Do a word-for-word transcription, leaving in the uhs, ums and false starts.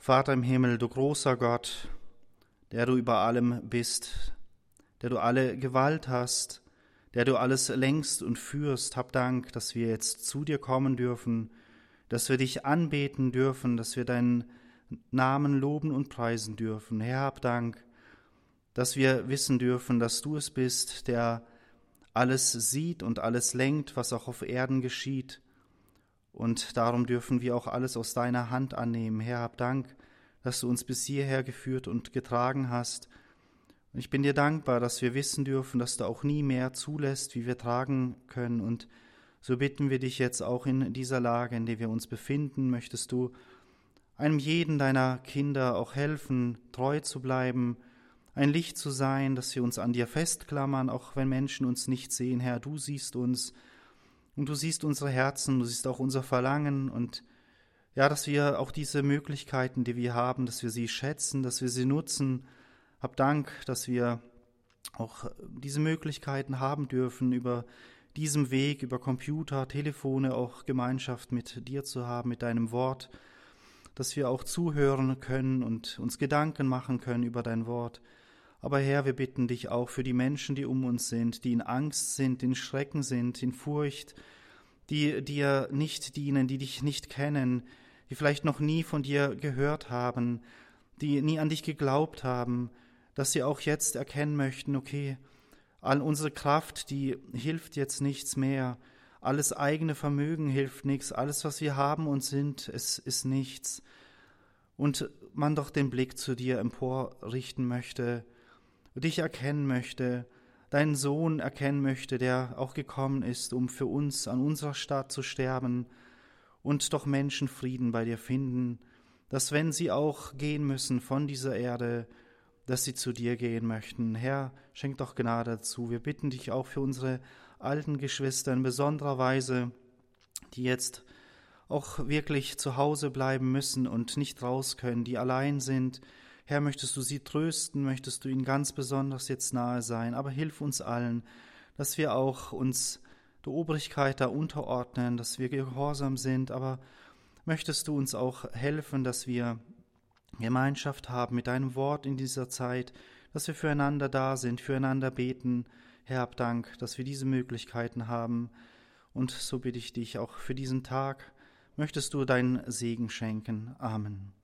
Vater im Himmel, du großer Gott, der du über allem bist, der du alle Gewalt hast, der du alles lenkst und führst, hab Dank, dass wir jetzt zu dir kommen dürfen, dass wir dich anbeten dürfen, dass wir deinen Namen loben und preisen dürfen. Herr, hab Dank, dass wir wissen dürfen, dass du es bist, der alles sieht und alles lenkt, was auch auf Erden geschieht. Und darum dürfen wir auch alles aus deiner Hand annehmen. Herr, hab Dank, dass du uns bis hierher geführt und getragen hast. Und ich bin dir dankbar, dass wir wissen dürfen, dass du auch nie mehr zulässt, wie wir tragen können. Und so bitten wir dich jetzt auch in dieser Lage, in der wir uns befinden, möchtest du einem jeden deiner Kinder auch helfen, treu zu bleiben, ein Licht zu sein, dass wir uns an dir festklammern, auch wenn Menschen uns nicht sehen. Herr, du siehst uns und du siehst unsere Herzen, du siehst auch unser Verlangen und ja, dass wir auch diese Möglichkeiten, die wir haben, dass wir sie schätzen, dass wir sie nutzen. Hab Dank, dass wir auch diese Möglichkeiten haben dürfen, über diesem Weg, über Computer, Telefone, auch Gemeinschaft mit dir zu haben, mit deinem Wort, dass wir auch zuhören können und uns Gedanken machen können über dein Wort. Aber Herr, wir bitten dich auch für die Menschen, die um uns sind, die in Angst sind, in Schrecken sind, in Furcht, die dir nicht dienen, die dich nicht kennen, die vielleicht noch nie von dir gehört haben, die nie an dich geglaubt haben, dass sie auch jetzt erkennen möchten, okay, all unsere Kraft, die hilft jetzt nichts mehr, alles eigene Vermögen hilft nichts, alles, was wir haben und sind, es ist nichts. Und man doch den Blick zu dir emporrichten möchte, dich erkennen möchte, deinen Sohn erkennen möchte, der auch gekommen ist, um für uns an unserer Stadt zu sterben und doch Menschen Frieden bei dir finden, dass wenn sie auch gehen müssen von dieser Erde, dass sie zu dir gehen möchten. Herr, schenk doch Gnade dazu. Wir bitten dich auch für unsere alten Geschwister in besonderer Weise, die jetzt auch wirklich zu Hause bleiben müssen und nicht raus können, die allein sind. Herr, möchtest du sie trösten, möchtest du ihnen ganz besonders jetzt nahe sein, aber hilf uns allen, dass wir auch uns der Obrigkeit da unterordnen, dass wir gehorsam sind, aber möchtest du uns auch helfen, dass wir Gemeinschaft haben mit deinem Wort in dieser Zeit, dass wir füreinander da sind, füreinander beten. Herr, hab Dank, dass wir diese Möglichkeiten haben. Und so bitte ich dich auch für diesen Tag, möchtest du deinen Segen schenken. Amen.